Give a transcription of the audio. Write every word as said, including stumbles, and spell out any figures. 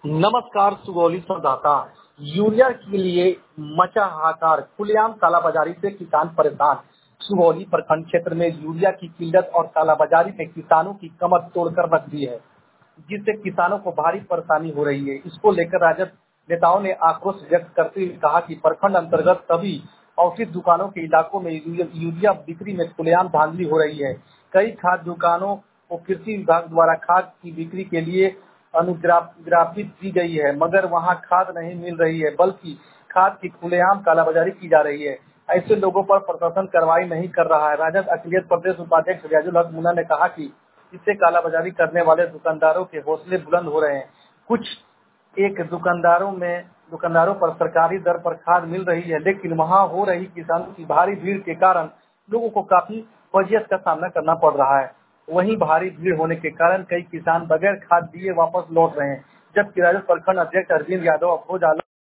नमस्कार सुगौली संवाददाता। यूरिया के लिए मचा हाहाकार, खुलेआम कालाबाजारी से किसान परेशान। सुगौली प्रखंड क्षेत्र में यूरिया की किल्लत और कालाबाजारी ने किसानों की कमर तोड़कर रख दी है, जिससे किसानों को भारी परेशानी हो रही है। इसको लेकर राजद नेताओं ने आक्रोश व्यक्त करते हुए कहा कि प्रखंड अंतर्गत सभी औषधि दुकानों के इलाकों में यूरिया बिक्री में खुलेआम धांधली हो रही है। कई खाद दुकानों को कृषि विभाग द्वारा खाद की बिक्री के लिए अनुज्ञापित दी गई है, मगर वहां खाद नहीं मिल रही है, बल्कि खाद की खुलेआम कालाबाजारी की जा रही है। ऐसे लोगों पर प्रशासन कार्रवाई नहीं कर रहा है। राजद अखिलेश प्रदेश उपाध्यक्ष रियाजुल हक मुन्ना ने कहा कि इससे कालाबाजारी करने वाले दुकानदारों के हौसले बुलंद हो रहे हैं। कुछ एक दुकानदारों में दुकानदारों पर सरकारी दर पर खाद मिल रही है, लेकिन वहां हो रही किसानों की भारी भीड़ के कारण लोगों को काफी वजियत का सामना करना पड़ रहा है। वहीं भारी भीड़ होने के कारण कई किसान बगैर खाद दिए वापस लौट रहे हैं, जबकि राजद प्रखंड अध्यक्ष अरविंद यादव अफरोज आलम